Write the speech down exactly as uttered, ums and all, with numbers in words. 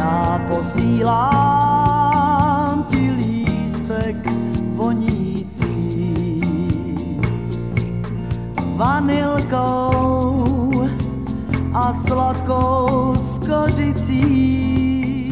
Já posílám ti lístek vonící vanilkou a sladkou skořicí.